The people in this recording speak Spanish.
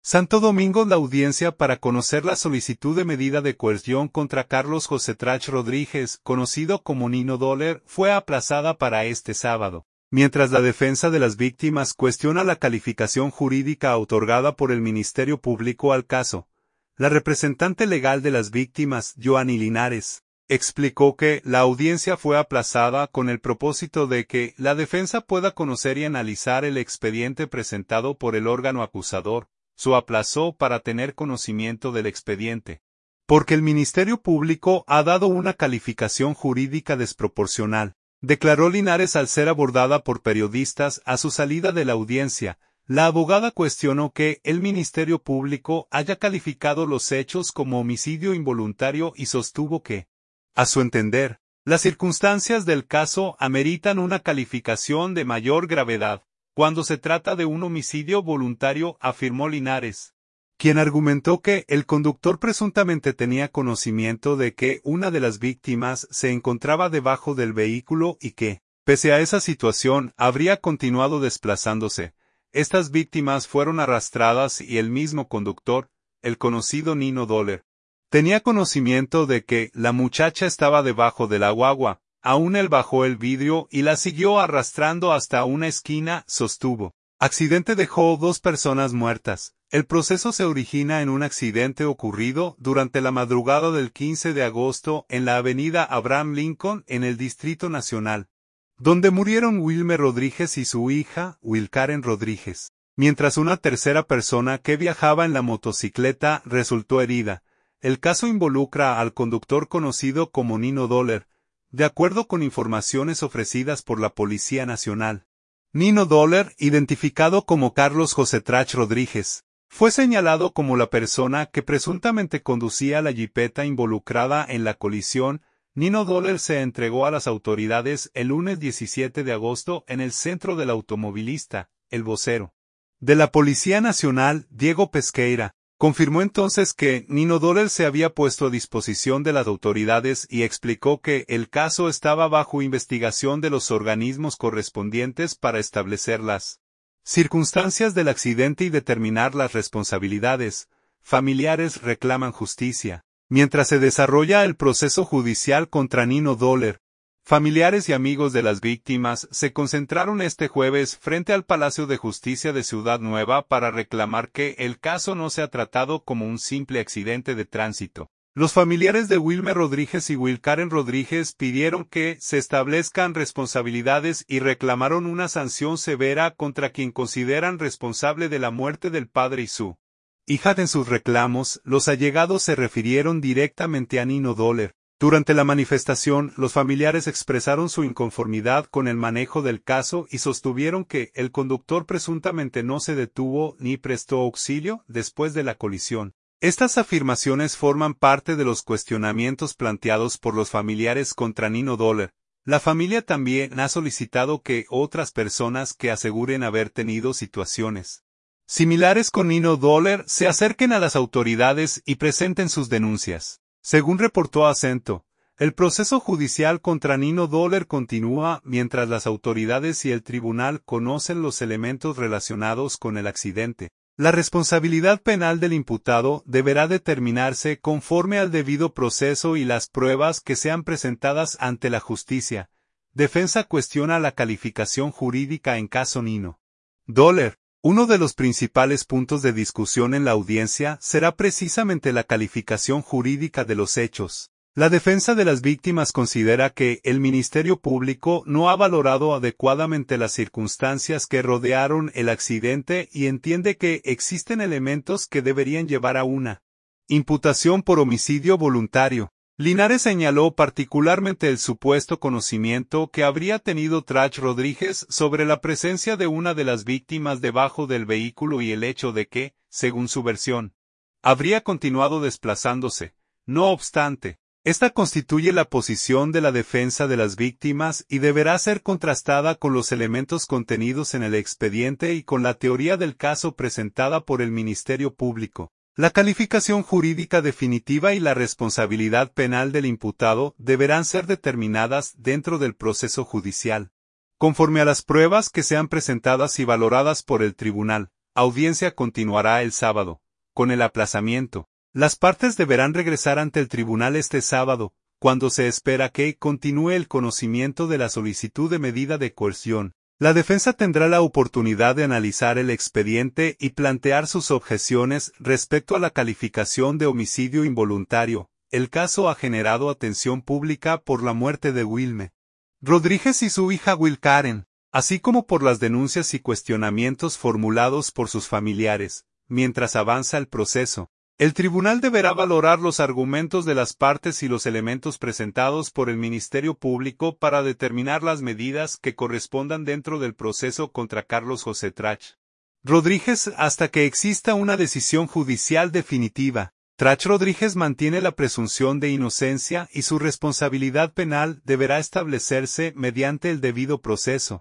Santo Domingo. La audiencia para conocer la solicitud de medida de coerción contra Carlos José Trach Rodríguez, conocido como Nino Doller, fue aplazada para este sábado. Mientras la defensa de las víctimas cuestiona la calificación jurídica otorgada por el Ministerio Público al caso, la representante legal de las víctimas, Joanny Linares, explicó que la audiencia fue aplazada con el propósito de que la defensa pueda conocer y analizar el expediente presentado por el órgano acusador. Se aplazó para tener conocimiento del expediente, porque el Ministerio Público ha dado una calificación jurídica desproporcional, declaró Linares al ser abordada por periodistas a su salida de la audiencia. La abogada cuestionó que el Ministerio Público haya calificado los hechos como homicidio involuntario y sostuvo que, a su entender, las circunstancias del caso ameritan una calificación de mayor gravedad cuando se trata de un homicidio voluntario, afirmó Linares, quien argumentó que el conductor presuntamente tenía conocimiento de que una de las víctimas se encontraba debajo del vehículo y que, pese a esa situación, habría continuado desplazándose. Estas víctimas fueron arrastradas y el mismo conductor, el conocido Nino Doller, tenía conocimiento de que la muchacha estaba debajo de la guagua. Aún él bajó el vidrio y la siguió arrastrando hasta una esquina, sostuvo. Accidente dejó 2 personas muertas. El proceso se origina en un accidente ocurrido durante la madrugada del 15 de agosto en la avenida Abraham Lincoln en el Distrito Nacional, donde murieron Wilmer Rodríguez y su hija, Wilkaren Rodríguez, mientras una tercera persona que viajaba en la motocicleta resultó herida. El caso involucra al conductor conocido como Nino Doller, de acuerdo con informaciones ofrecidas por la Policía Nacional. Nino Doller, identificado como Carlos José Trach Rodríguez, fue señalado como la persona que presuntamente conducía la jipeta involucrada en la colisión. Nino Doller se entregó a las autoridades el lunes 17 de agosto en el centro del automovilista. El vocero de la Policía Nacional, Diego Pesqueira, confirmó entonces que Nino Doller se había puesto a disposición de las autoridades y explicó que el caso estaba bajo investigación de los organismos correspondientes para establecer las circunstancias del accidente y determinar las responsabilidades. Familiares reclaman justicia. Mientras se desarrolla el proceso judicial contra Nino Doller, familiares y amigos de las víctimas se concentraron este jueves frente al Palacio de Justicia de Ciudad Nueva para reclamar que el caso no sea tratado como un simple accidente de tránsito. Los familiares de Wilmer Rodríguez y Wilkaren Rodríguez pidieron que se establezcan responsabilidades y reclamaron una sanción severa contra quien consideran responsable de la muerte del padre y su hija. En sus reclamos, los allegados se refirieron directamente a Nino Doller. Durante la manifestación, los familiares expresaron su inconformidad con el manejo del caso y sostuvieron que el conductor presuntamente no se detuvo ni prestó auxilio después de la colisión. Estas afirmaciones forman parte de los cuestionamientos planteados por los familiares contra Nino Doller. La familia también ha solicitado que otras personas que aseguren haber tenido situaciones similares con Nino Doller se acerquen a las autoridades y presenten sus denuncias. Según reportó Acento, el proceso judicial contra Nino Doller continúa mientras las autoridades y el tribunal conocen los elementos relacionados con el accidente. La responsabilidad penal del imputado deberá determinarse conforme al debido proceso y las pruebas que sean presentadas ante la justicia. Defensa cuestiona la calificación jurídica en caso Nino Doller. Uno de los principales puntos de discusión en la audiencia será precisamente la calificación jurídica de los hechos. La defensa de las víctimas considera que el Ministerio Público no ha valorado adecuadamente las circunstancias que rodearon el accidente y entiende que existen elementos que deberían llevar a una imputación por homicidio voluntario. Linares señaló particularmente el supuesto conocimiento que habría tenido Trach Rodríguez sobre la presencia de una de las víctimas debajo del vehículo y el hecho de que, según su versión, habría continuado desplazándose. No obstante, esta constituye la posición de la defensa de las víctimas y deberá ser contrastada con los elementos contenidos en el expediente y con la teoría del caso presentada por el Ministerio Público. La calificación jurídica definitiva y la responsabilidad penal del imputado deberán ser determinadas dentro del proceso judicial, conforme a las pruebas que sean presentadas y valoradas por el tribunal. audiencia continuará el sábado. Con el aplazamiento, las partes deberán regresar ante el tribunal este sábado, cuando se espera que continúe el conocimiento de la solicitud de medida de coerción. La defensa tendrá la oportunidad de analizar el expediente y plantear sus objeciones respecto a la calificación de homicidio involuntario. El caso ha generado atención pública por la muerte de Wilme Rodríguez y su hija Will Karen, así como por las denuncias y cuestionamientos formulados por sus familiares. Mientras avanza el proceso, el tribunal deberá valorar los argumentos de las partes y los elementos presentados por el Ministerio Público para determinar las medidas que correspondan dentro del proceso contra Carlos José Trach Rodríguez hasta que exista una decisión judicial definitiva. Trach Rodríguez mantiene la presunción de inocencia y su responsabilidad penal deberá establecerse mediante el debido proceso.